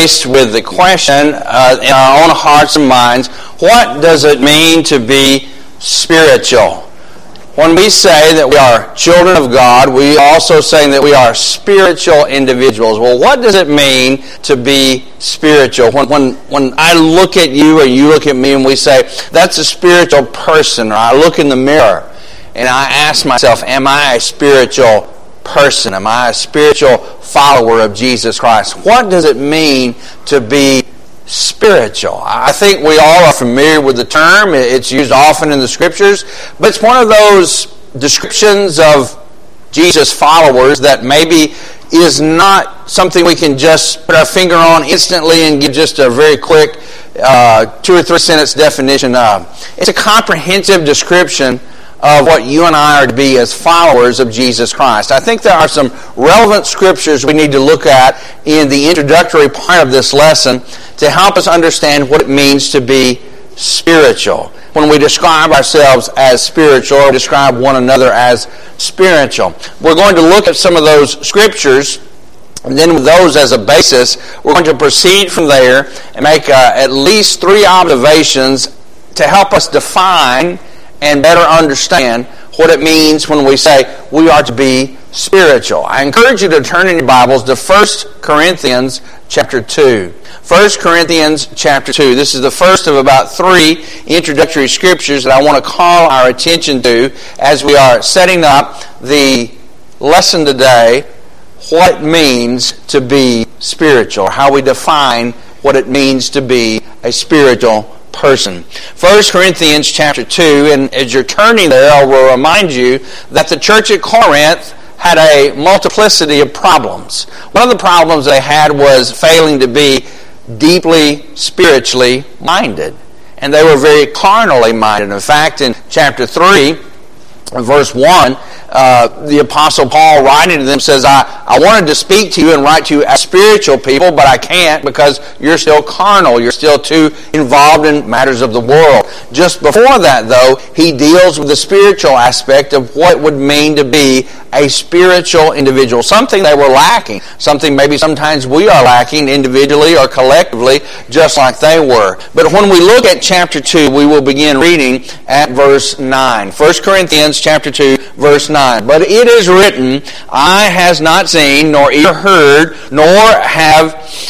faced with the question in our own hearts and minds, what does it mean to be spiritual? When we say that we are children of God, we also say that we are spiritual individuals. Well, what does it mean to be spiritual? When I look at you or you look at me and we say, that's a spiritual person, or I look in the mirror and I ask myself, am I a spiritual person? Am I a spiritual follower of Jesus Christ? What does it mean to be spiritual? I think we all are familiar with the term. It's used often in the Scriptures, but it's one of those descriptions of Jesus' followers that maybe is not something we can just put our finger on instantly and give just a very quick 2 or 3 sentence definition of. It's a comprehensive description of what you and I are to be as followers of Jesus Christ. I think there are some relevant scriptures we need to look at in the introductory part of this lesson to help us understand what it means to be spiritual. When we describe ourselves as spiritual or describe one another as spiritual. We're going to look at some of those scriptures, and then with those as a basis, we're going to proceed from there and make at least 3 observations to help us define and better understand what it means when we say we are to be spiritual. I encourage you to turn in your Bibles to 1 Corinthians chapter 2. 1 Corinthians chapter 2. This is the first of about 3 introductory scriptures that I want to call our attention to as we are setting up the lesson today, what it means to be spiritual, how we define what it means to be a spiritual person. 1 Corinthians chapter 2, and as you're turning there, I will remind you that the church at Corinth had a multiplicity of problems. One of the problems they had was failing to be deeply spiritually minded. And they were very carnally minded. In fact, in chapter 3, verse 1, the Apostle Paul writing to them says, I wanted to speak to you and write to you as spiritual people, but I can't because you're still carnal. You're still too involved in matters of the world. Just before that, though, he deals with the spiritual aspect of what it would mean to be a spiritual individual. Something they were lacking. Something maybe sometimes we are lacking individually or collectively, just like they were. But when we look at chapter 2, we will begin reading at verse 9. 1 Corinthians chapter 2, verse 9. But it is written, eye has not seen, nor ear heard, nor have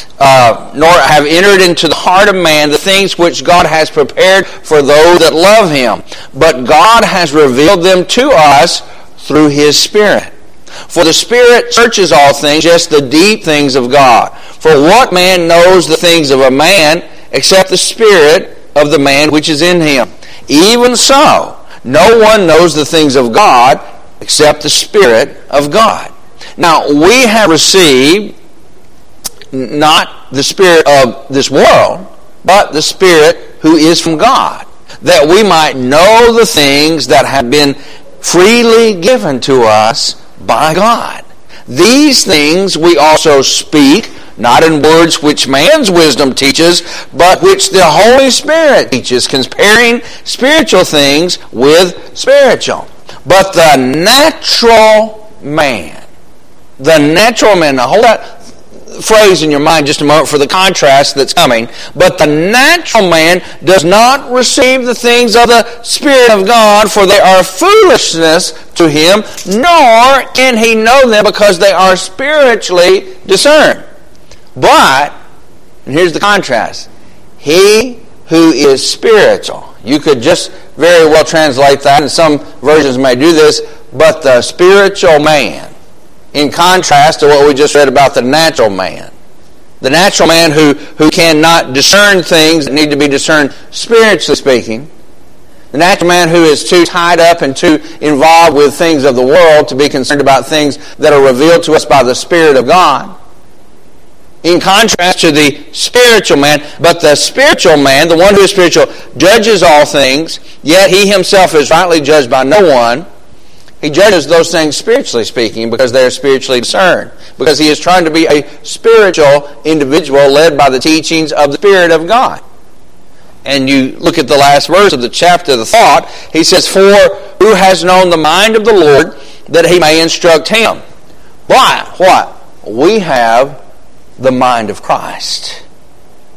entered into the heart of man the things which God has prepared for those that love Him. But God has revealed them to us through His Spirit. For the Spirit searches all things, just the deep things of God. For what man knows the things of a man, except the Spirit of the man which is in him? Even so, no one knows the things of God, except the Spirit of God. Now, we have received not the spirit of this world, but the Spirit who is from God, that we might know the things that have been freely given to us by God. These things we also speak, not in words which man's wisdom teaches, but which the Holy Spirit teaches, comparing spiritual things with spiritual. But the natural man, now hold that phrase in your mind just a moment for the contrast that's coming. But the natural man does not receive the things of the Spirit of God, for they are foolishness to him, nor can he know them because they are spiritually discerned. But, and here's the contrast, he who is spiritual. You could just very well translate that, and some versions may do this, but the spiritual man, in contrast to what we just read about the natural man. The natural man who cannot discern things that need to be discerned spiritually speaking. The natural man who is too tied up and too involved with things of the world to be concerned about things that are revealed to us by the Spirit of God. In contrast to the spiritual man, but the spiritual man, the one who is spiritual, judges all things, yet he himself is rightly judged by no one. He judges those things spiritually speaking because they are spiritually discerned. Because he is trying to be a spiritual individual led by the teachings of the Spirit of God. And you look at the last verse of the chapter, the thought, he says, for who has known the mind of the Lord that he may instruct him? Why? What? We have the mind of Christ.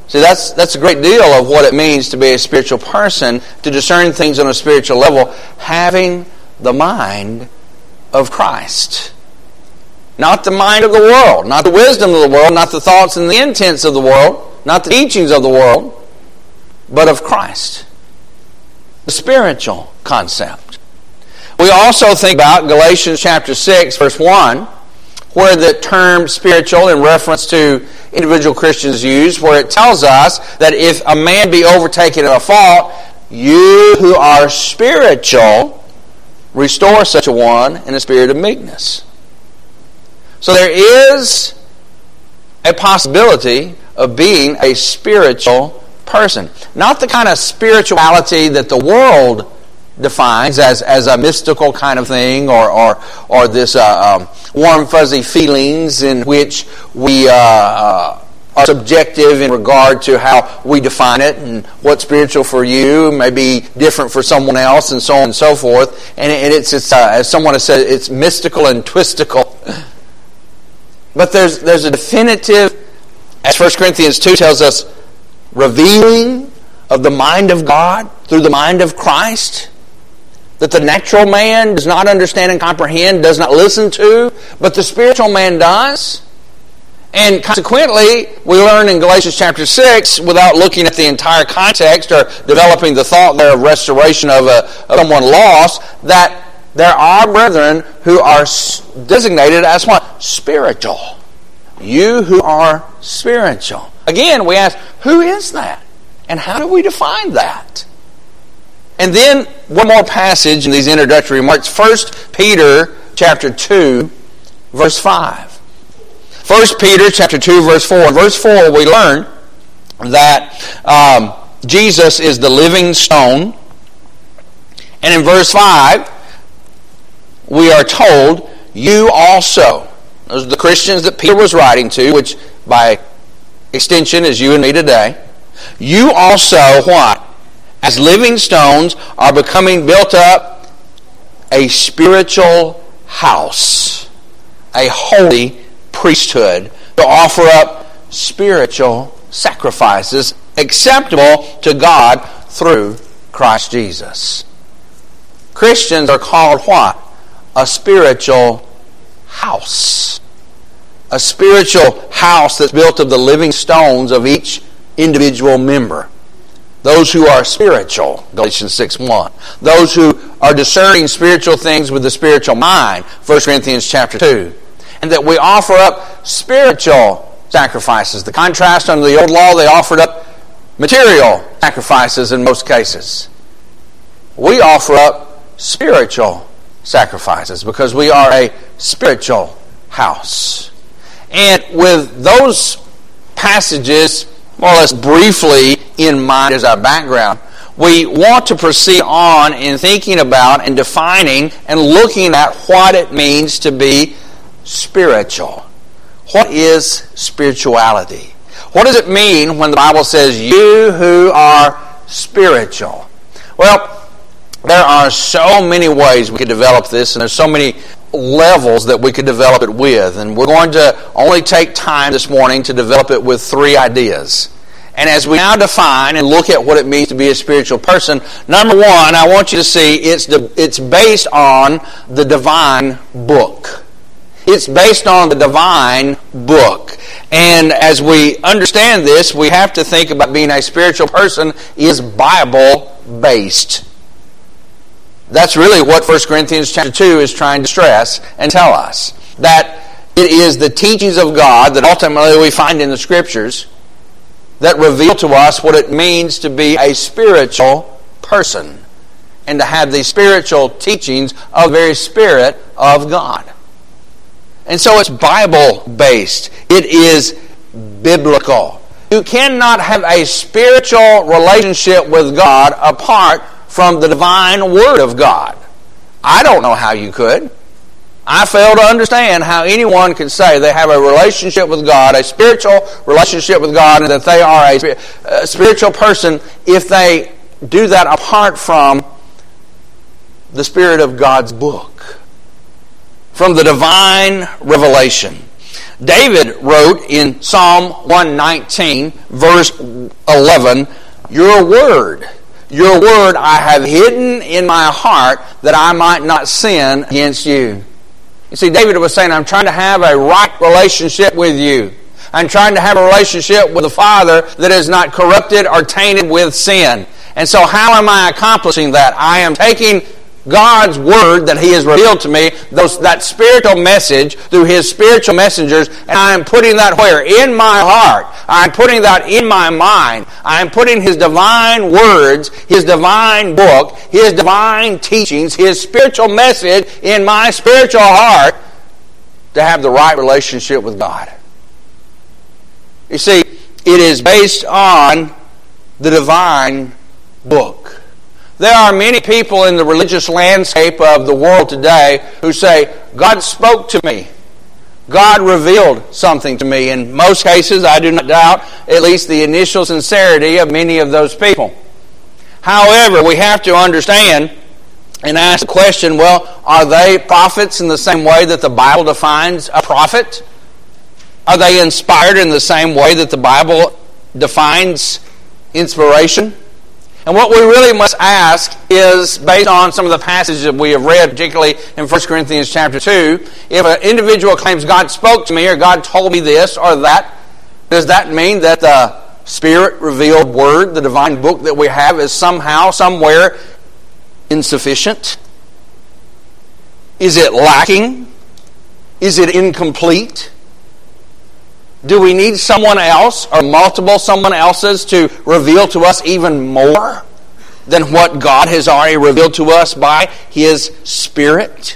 See, that's a great deal of what it means to be a spiritual person, to discern things on a spiritual level, having the mind of Christ. Not the mind of the world, not the wisdom of the world, not the thoughts and the intents of the world, not the teachings of the world, but of Christ. The spiritual concept. We also think about Galatians chapter 6, verse 1, where the term spiritual in reference to individual Christians is used, where it tells us that if a man be overtaken in a fault, you who are spiritual, restore such a one in a spirit of meekness. So there is a possibility of being a spiritual person. Not the kind of spirituality that the world defines as a mystical kind of thing, or this warm fuzzy feelings in which we are subjective in regard to how we define it, and what's spiritual for you may be different for someone else, and so on and so forth. And it's as someone has said, it's mystical and twistical. But there's a definitive, as 1 Corinthians 2 tells us, revealing of the mind of God through the mind of Christ, that the natural man does not understand and comprehend, does not listen to, but the spiritual man does. And consequently, we learn in Galatians chapter 6, without looking at the entire context or developing the thought there of restoration of someone lost, that there are brethren who are designated as what? Spiritual. You who are spiritual. Again, we ask, who is that? And how do we define that? And then one more passage in these introductory remarks. 1 Peter chapter 2, verse 5. 1 Peter chapter 2, verse 4. In verse 4, we learn that Jesus is the living stone. And in verse 5, we are told, you also. Those are the Christians that Peter was writing to, which by extension is you and me today. You also, what? As living stones are becoming built up a spiritual house, a holy priesthood, to offer up spiritual sacrifices acceptable to God through Christ Jesus. Christians are called what? A spiritual house. A spiritual house that's built of the living stones of each individual member. Those who are spiritual, Galatians 6:1. Those who are discerning spiritual things with the spiritual mind, 1 Corinthians chapter 2. And that we offer up spiritual sacrifices. The contrast under the old law, they offered up material sacrifices in most cases. We offer up spiritual sacrifices because we are a spiritual house. And with those passages more or less briefly in mind as our background, we want to proceed on in thinking about and defining and looking at what it means to be spiritual. What is spirituality? What does it mean when the Bible says, you who are spiritual? Well, there are so many ways we could develop this, and there's so many levels that we could develop it with. And we're going to only take time this morning to develop it with 3 ideas. And as we now define and look at what it means to be a spiritual person, number 1, I want you to see it's based on the divine book. It's based on the divine book. And as we understand this, we have to think about being a spiritual person is Bible-based. That's really what 1 Corinthians chapter 2 is trying to stress and tell us. That it is the teachings of God that ultimately we find in the Scriptures that reveal to us what it means to be a spiritual person and to have the spiritual teachings of the very Spirit of God. And so it's Bible-based. It is biblical. You cannot have a spiritual relationship with God apart from the divine Word of God. I don't know how you could. I fail to understand how anyone could say they have a relationship with God, a spiritual relationship with God, and that they are a spiritual person if they do that apart from the Spirit of God's book, from the divine revelation. David wrote in Psalm 119, verse 11, Your word I have hidden in my heart that I might not sin against you. You see, David was saying, I'm trying to have a right relationship with you. I'm trying to have a relationship with the Father that is not corrupted or tainted with sin. And so how am I accomplishing that? I am taking God's Word that He has revealed to me, that spiritual message through His spiritual messengers, and I am putting that where? In my heart. I'm putting that in my mind. I'm putting His divine words, His divine book, His divine teachings, His spiritual message in my spiritual heart to have the right relationship with God. You see, it is based on the divine book. There are many people in the religious landscape of the world today who say, God spoke to me. God revealed something to me. In most cases, I do not doubt at least the initial sincerity of many of those people. However, we have to understand and ask the question, well, are they prophets in the same way that the Bible defines a prophet? Are they inspired in the same way that the Bible defines inspiration? And what we really must ask is, based on some of the passages that we have read, particularly in 1 Corinthians chapter 2, if an individual claims God spoke to me or God told me this or that, does that mean that the Spirit-revealed Word, the divine book that we have, is somehow, somewhere insufficient? Is it lacking? Is it incomplete? Do we need someone else or multiple someone else's to reveal to us even more than what God has already revealed to us by His Spirit?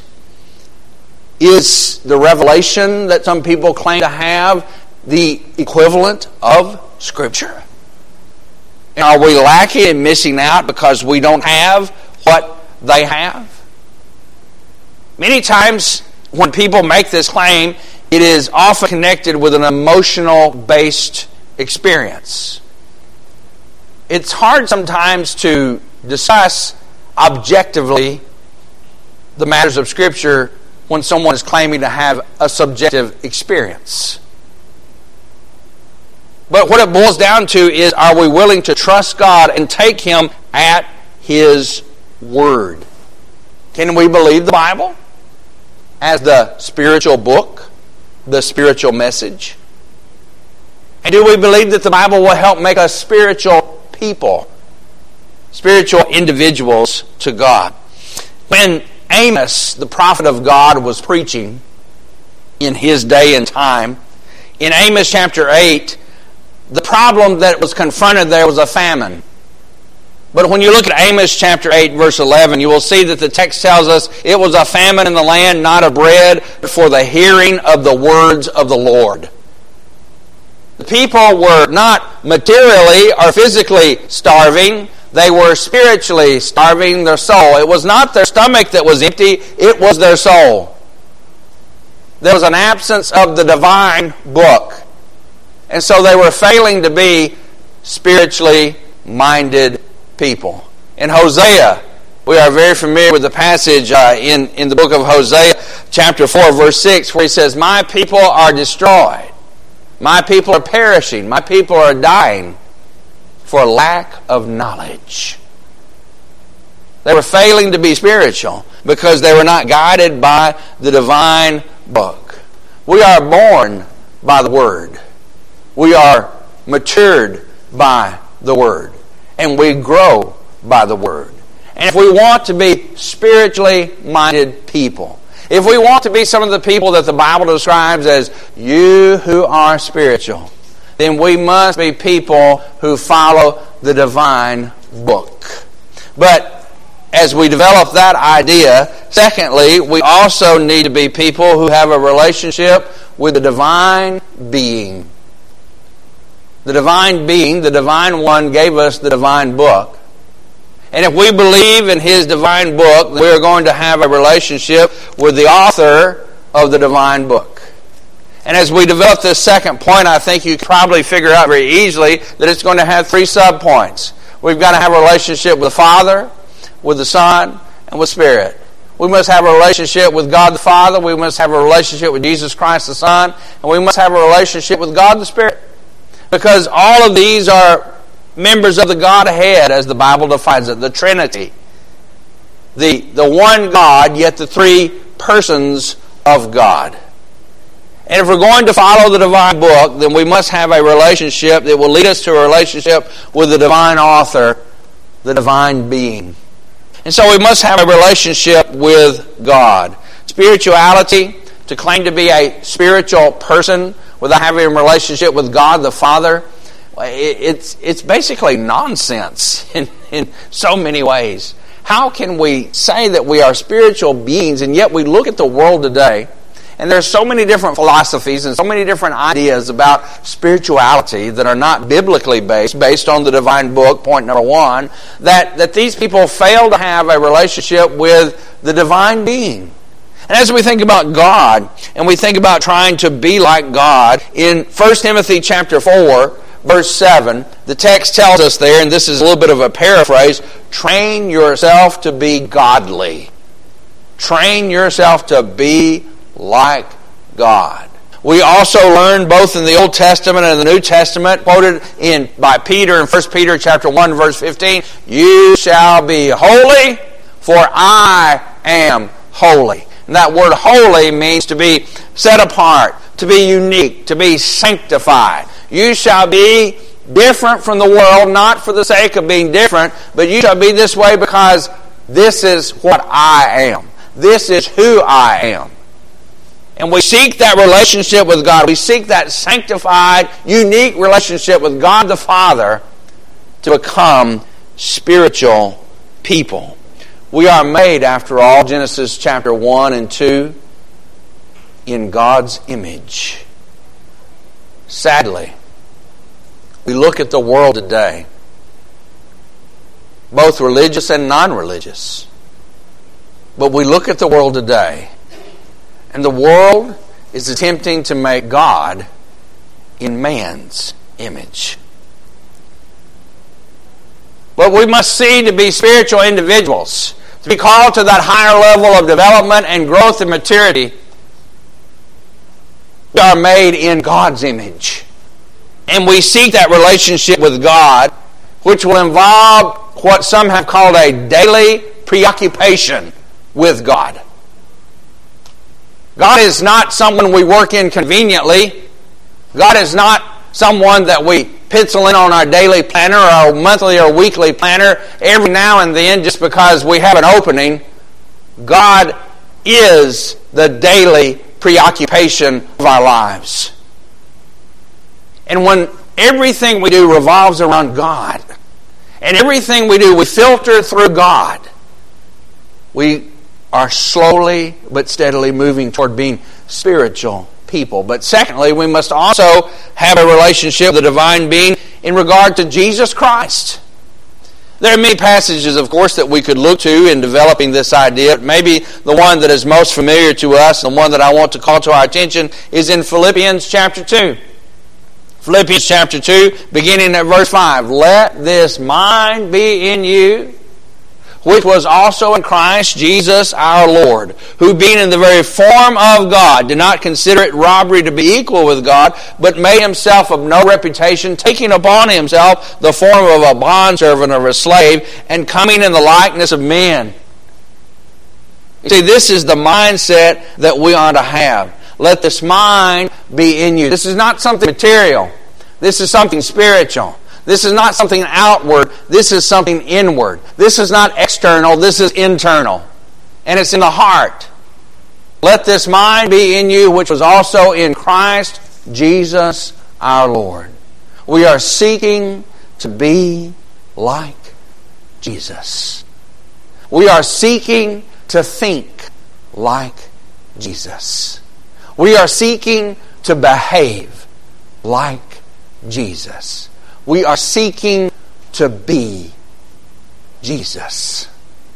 Is the revelation that some people claim to have the equivalent of Scripture? And are we lacking and missing out because we don't have what they have? Many times when people make this claim, it is often connected with an emotional-based experience. It's hard sometimes to discuss objectively the matters of Scripture when someone is claiming to have a subjective experience. But what it boils down to is, are we willing to trust God and take Him at His Word? Can we believe the Bible as the spiritual book, the spiritual message? And do we believe that the Bible will help make us spiritual people, spiritual individuals to God? When Amos, the prophet of God, was preaching in his day and time, in Amos chapter 8, the problem that was confronted there was a famine. But when you look at Amos chapter 8, verse 11, you will see that the text tells us it was a famine in the land, not of bread, but for the hearing of the words of the Lord. The people were not materially or physically starving. They were spiritually starving their soul. It was not their stomach that was empty, it was their soul. There was an absence of the divine book. And so they were failing to be spiritually minded people. In Hosea, we are very familiar with the passage in the book of Hosea, chapter 4, verse 6, where he says, My people are destroyed. My people are perishing. My people are dying for lack of knowledge. They were failing to be spiritual because they were not guided by the divine book. We are born by the Word. We are matured by the Word. And we grow by the Word. And if we want to be spiritually minded people, if we want to be some of the people that the Bible describes as you who are spiritual, then we must be people who follow the divine book. But as we develop that idea, secondly, we also need to be people who have a relationship with the divine being. The divine being, the divine one, gave us the divine book. And if we believe in His divine book, we are going to have a relationship with the author of the divine book. And as we develop this second point, I think you can probably figure out very easily that it's going to have 3 subpoints. We've got to have a relationship with the Father, with the Son, and with Spirit. We must have a relationship with God the Father. We must have a relationship with Jesus Christ the Son. And we must have a relationship with God the Spirit. Because all of these are members of the Godhead, as the Bible defines it, the Trinity. The one God, yet the three persons of God. And if we're going to follow the divine book, then we must have a relationship that will lead us to a relationship with the divine author, the divine being. And so we must have a relationship with God. Spirituality, to claim to be a spiritual person without having a relationship with God the Father, it's basically nonsense in so many ways. How can we say that we are spiritual beings, and yet we look at the world today, and there's so many different philosophies and so many different ideas about spirituality that are not biblically based on the divine book, point number one, that these people fail to have a relationship with the divine being. And as we think about God, and we think about trying to be like God, in 1 Timothy chapter 4, verse 7, the text tells us there, and this is a little bit of a paraphrase, train yourself to be godly. Train yourself to be like God. We also learn both in the Old Testament and the New Testament, quoted by Peter in 1 Peter chapter 1, verse 15, you shall be holy, for I am holy. And that word holy means to be set apart, to be unique, to be sanctified. You shall be different from the world, not for the sake of being different, but you shall be this way because this is what I am. This is who I am. And we seek that relationship with God. We seek that sanctified, unique relationship with God the Father to become spiritual people. We are made, after all, Genesis chapter 1 and 2, in God's image. Sadly, we look at the world today, both religious and non-religious. But we look at the world today, and the world is attempting to make God in man's image. But we must see to be spiritual individuals, to be called to that higher level of development and growth and maturity. We are made in God's image. And we seek that relationship with God, which will involve what some have called a daily preoccupation with God. God is not someone we work in conveniently. God is not someone that we pencil in on our daily planner or our monthly or weekly planner every now and then just because we have an opening. God is the daily preoccupation of our lives. And when everything we do revolves around God, and everything we do we filter through God, we are slowly but steadily moving toward being spiritual people. But secondly, we must also have a relationship with the divine being in regard to Jesus Christ. There are many passages, of course, that we could look to in developing this idea. Maybe the one that is most familiar to us, the one that I want to call to our attention, is in Philippians chapter 2. Philippians chapter 2, beginning at verse 5. Let this mind be in you, which was also in Christ Jesus our Lord, who being in the very form of God, did not consider it robbery to be equal with God, but made himself of no reputation, taking upon himself the form of a bondservant or a slave, and coming in the likeness of men. You see, this is the mindset that we ought to have. Let this mind be in you. This is not something material. This is something spiritual. This is not something outward. This is something inward. This is not external. This is internal. And it's in the heart. Let this mind be in you, which was also in Christ Jesus our Lord. We are seeking to be like Jesus. We are seeking to think like Jesus. We are seeking to behave like Jesus. We are seeking to be Jesus.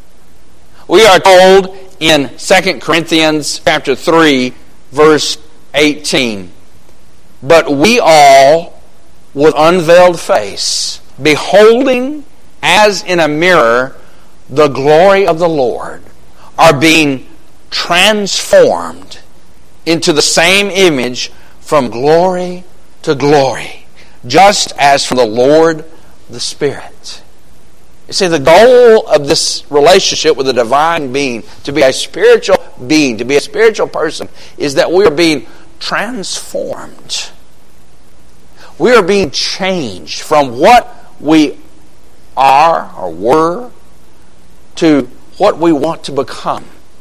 We are told in 2 Corinthians chapter 3, verse 18, but we all, with unveiled face, beholding as in a mirror the glory of the Lord, are being transformed into the same image from glory to glory, just as from the Lord the Spirit. You see, the goal of this relationship with the divine being, to be a spiritual being, to be a spiritual person, is that we are being transformed. We are being changed from what we are or were to what we want to become.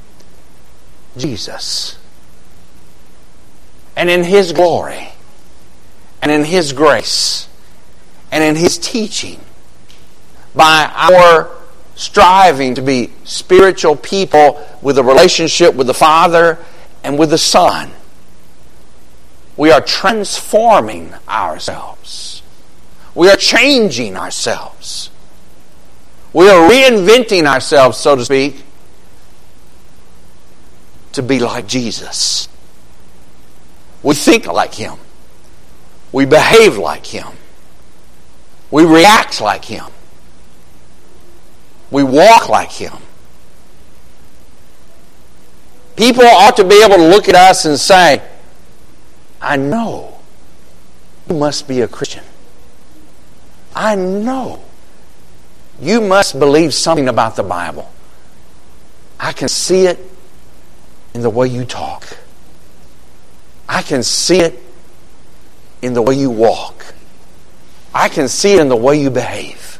Jesus. And in His glory, and in His grace, and in His teaching, by our striving to be spiritual people with a relationship with the Father and with the Son, we are transforming ourselves. We are changing ourselves. We are reinventing ourselves, so to speak, to be like Jesus. We think like Him. We behave like Him. We react like Him. We walk like Him. People ought to be able to look at us and say, I know you must be a Christian. I know you must believe something about the Bible. I can see it in the way you talk. I can see it in the way you walk. I can see it in the way you behave.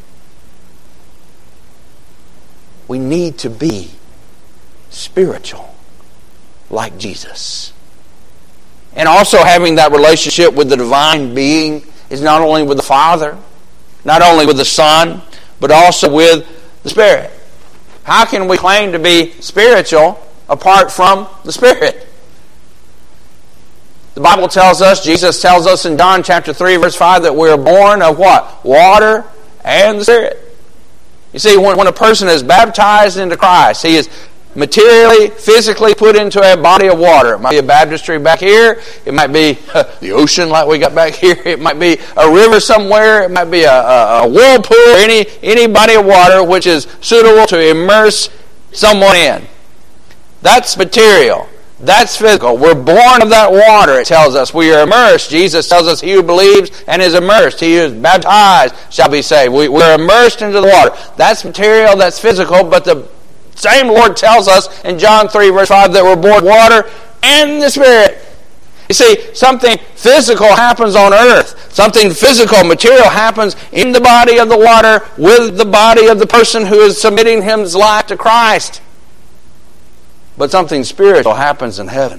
We need to be spiritual like Jesus. And also having that relationship with the divine being is not only with the Father, not only with the Son, but also with the Spirit. How can we claim to be spiritual apart from the Spirit? The Bible tells us, Jesus tells us in John chapter 3, verse 5, that we are born of what? Water and the Spirit. You see, when a person is baptized into Christ, he is materially, physically put into a body of water. It might be a baptistry back here. It might be the ocean like we got back here. It might be a river somewhere. It might be a whirlpool, or any body of water which is suitable to immerse someone in. That's material. That's physical. We're born of that water, it tells us. We are immersed. Jesus tells us, he who believes and is immersed, he who is baptized shall be saved. We're immersed into the water. That's material, that's physical, but the same Lord tells us in John 3, verse 5, that we're born of water and the Spirit. You see, something physical happens on earth. Something physical, material happens in the body of the water with the body of the person who is submitting his life to Christ. But something spiritual happens in heaven.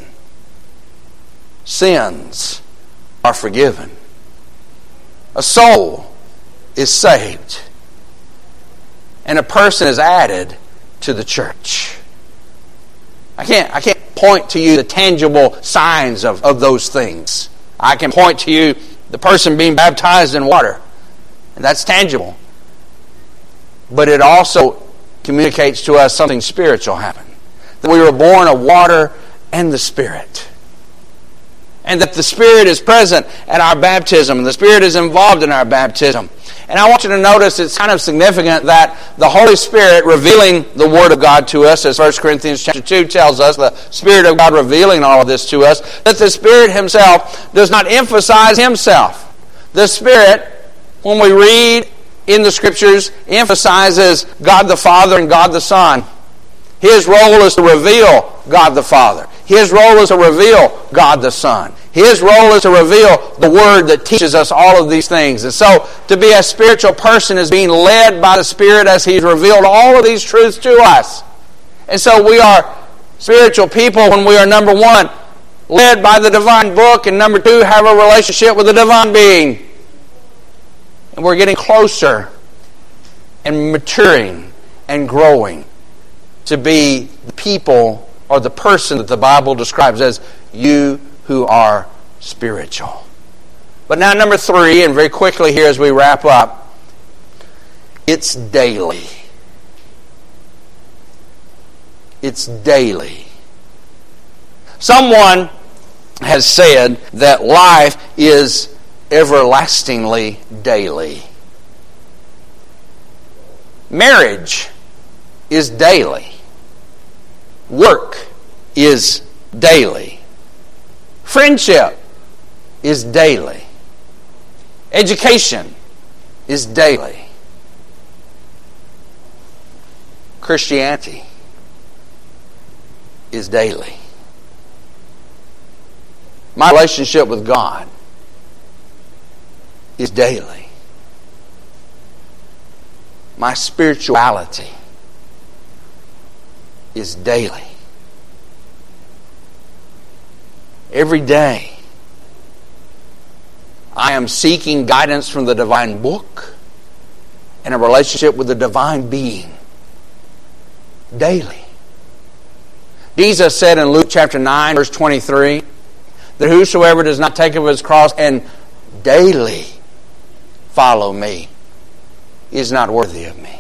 Sins are forgiven. A soul is saved. And a person is added to the church. I can't point to you the tangible signs of those things. I can point to you the person being baptized in water. And that's tangible. But it also communicates to us something spiritual happened. That we were born of water and the Spirit. And that the Spirit is present at our baptism. And the Spirit is involved in our baptism. And I want you to notice it's kind of significant that the Holy Spirit revealing the Word of God to us, as 1 Corinthians chapter 2 tells us, the Spirit of God revealing all of this to us, that the Spirit Himself does not emphasize Himself. The Spirit, when we read in the Scriptures, emphasizes God the Father and God the Son. His role is to reveal God the Father. His role is to reveal God the Son. His role is to reveal the Word that teaches us all of these things. And so, to be a spiritual person is being led by the Spirit as He's revealed all of these truths to us. And so we are spiritual people when we are, number one, led by the divine book, and number two, have a relationship with the divine being. And we're getting closer and maturing and growing to be the people or the person that the Bible describes as you who are spiritual. But now number three, and very quickly here as we wrap up, it's daily. It's daily. Someone has said that life is everlastingly daily. Marriage is daily. Work is daily. Friendship is daily. Education is daily. Christianity is daily. My relationship with God is daily. My spirituality is daily. Every day, I am seeking guidance from the divine book and a relationship with the divine being daily. Jesus said in Luke chapter 9, verse 23, that whosoever does not take up his cross and daily follow me is not worthy of me.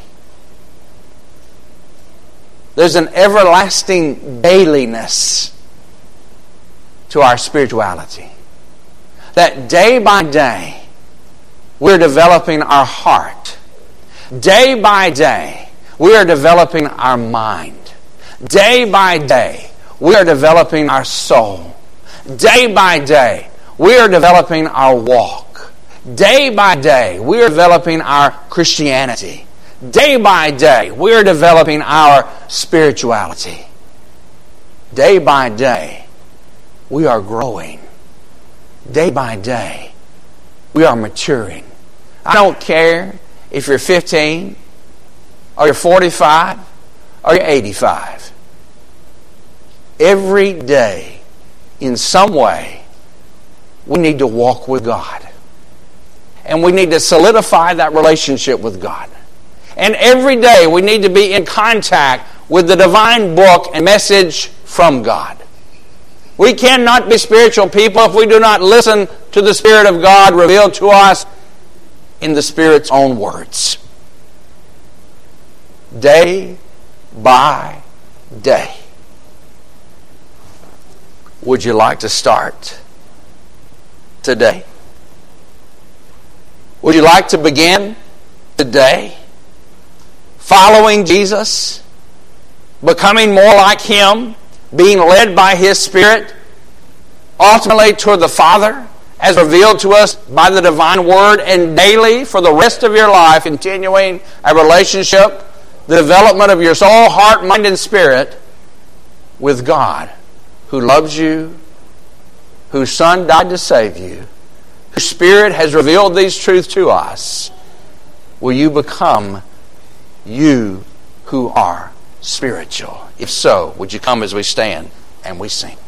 There's an everlasting dailiness to our spirituality. That day by day, we're developing our heart. Day by day, we are developing our mind. Day by day, we are developing our soul. Day by day, we are developing our walk. Day by day, we are developing our Christianity. Day by day, we are developing our spirituality. Day by day, we are growing. Day by day, we are maturing. I don't care if you're 15, or you're 45, or you're 85. Every day, in some way, we need to walk with God. And we need to solidify that relationship with God. And every day, we need to be in contact with the divine book and message from God. We cannot be spiritual people if we do not listen to the Spirit of God revealed to us in the Spirit's own words. Day by day. Would you like to start today? Would you like to begin today? Following Jesus, becoming more like Him, being led by His Spirit, ultimately toward the Father, as revealed to us by the divine Word, and daily for the rest of your life, continuing a relationship, the development of your soul, heart, mind, and spirit with God, who loves you, whose Son died to save you, whose Spirit has revealed these truths to us. Will you become you who are spiritual? If so, would you come as we stand and we sing?